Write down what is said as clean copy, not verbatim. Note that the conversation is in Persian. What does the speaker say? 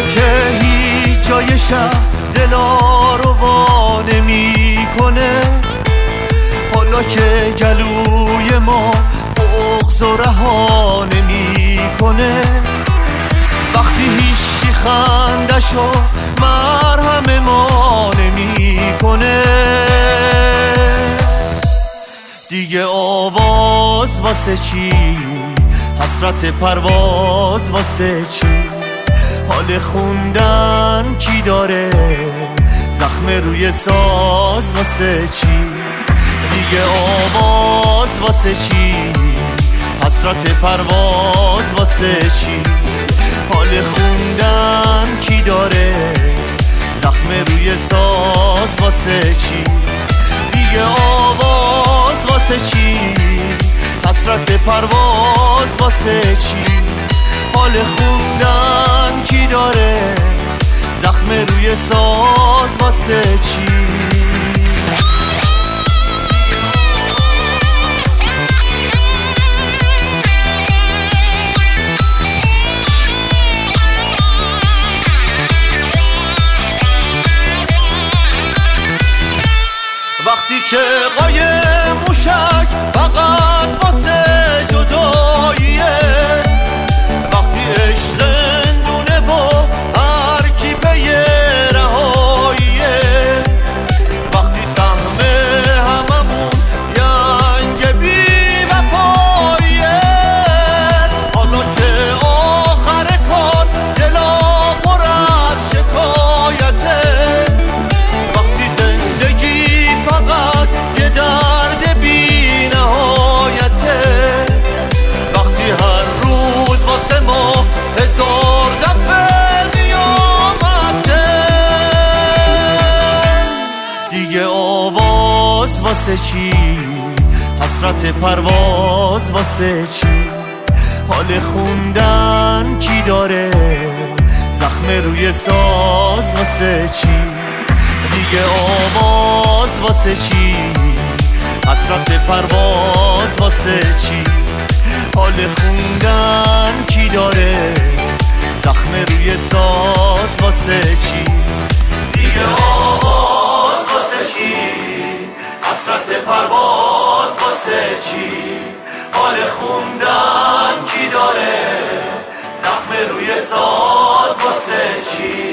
که هیچ جای شب دلا رو وا نمی کنه، حالا که گلوی ما بغض و رها نمی کنه، وقتی هیچی خندشو مرهم ما نمی کنه، دیگه آواز واسه چی؟ حسرت پرواز واسه چی؟ حال خوندن کی داره؟ زخم روی ساز واسه چی؟ دیگه آواز واسه چی؟ حسرت پرواز واسه چی؟ حال خوندن کی داره؟ زخم روی ساز واسه چی؟ دیگه آواز واسه چی؟ حسرت پرواز واسه چی؟ حال خوندن کی داره؟ زخم روی ساز واسه چی؟ وقتی که قایم موشک فقط واسه جداییه، وقتی عشق زندونه و هر کی پی رهاییه، وقتی سهم هممون ینگ بی وفاییه، حالا که آخر کار دلا پر از شکایته، وقتی زندگی فقط یه درد بی نهایته، وقتی هر روز واسه ما هزار دفعه قیامته، دیگه آواز واسه چی؟ حسرت پرواز واسه چی؟ حال خوندن کی داره؟ زخم روی ساز واسه چی؟ دیگه آواز واسه چی؟ حسرت پرواز واسه چی؟ حال خوندن کی داره؟ زخم روی ساز واسه چی؟ دیگه آواز واسه چی؟ حسرت پرواز واسه چی؟ حال خوندن کی داره؟ زخم روی ساز واسه چی؟